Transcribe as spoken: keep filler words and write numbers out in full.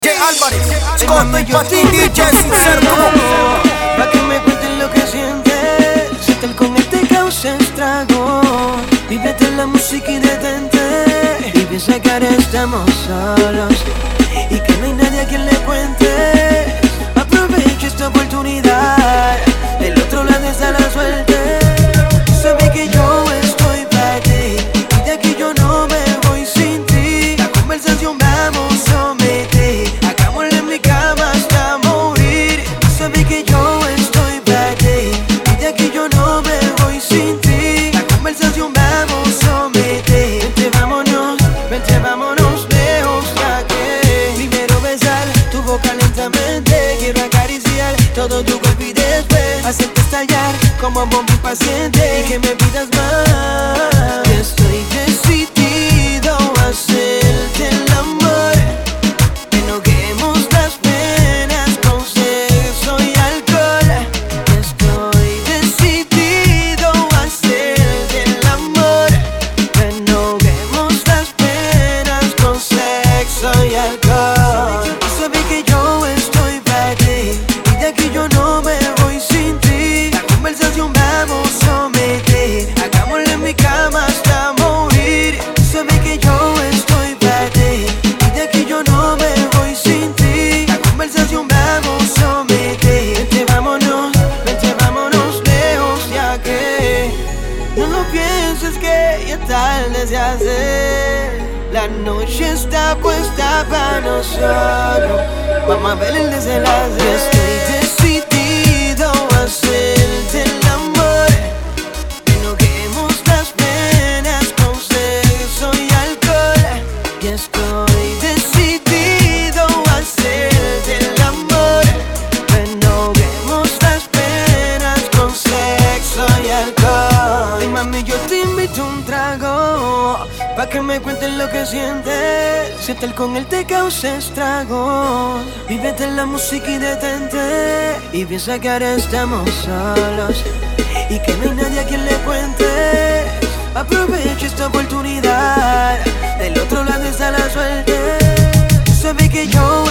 J Álvarez, Scotto y pa' ti, D J Sincero. Pa' que me cuentes lo que sientes, si tal con él te causa estrago. Vívete la música y detente, y piensa que ahora estamos solos y que no hay nadie a quien le cuentes. Aprovecha esta oportunidad, del otro lado está la suerte. Sabe que yo estoy para ti, y de aquí yo no me voy sin ti. La conversación vamos a someter, hagámosle en mi cama hasta morir. Sabe que yo estoy para ti, y de aquí yo no me voy sin ti. La conversación vamos a someter. Vente vámonos, vente vámonos lejos, ya que primero besar tu boca lentamente. Quiero acariciar todo tu cuerpo y después hacerte estallar como bomba impaciente y que me pidas más. Estoy decidido a hacerte el amor, que no quemos las penas con sexo y alcohol. Estoy decidido a hacerte el amor, que no quemos las penas con sexo y alcohol. Y sabe que yo estoy para ti, y de aquí yo no me voy sin ti. La conversación vamos a someter, hagámosle en mi cama hasta morir. Sabe que yo estoy para ti, y de aquí yo no me voy sin ti. La conversación vamos a someter. Vente vámonos, vente vámonos lejos, ya que no lo pienses que ya tarde se hace. La noche está puesta para nosotros, vamos a ver el desenlace. Estoy decidido a hacerte el amor, que no quemos las penas con sexo y alcohol. Y estoy decidido a hacerte el amor, que no quemos las penas con sexo y alcohol. Y mami, yo te invito a un trago, pa' que me cuentes lo que sientes, si tal con él te causa estragos. Vívete la música y detente, y piensa que ahora estamos solos y que no hay nadie a quien le cuentes. Aprovecha esta oportunidad, del otro lado está la suerte. Sabe que yo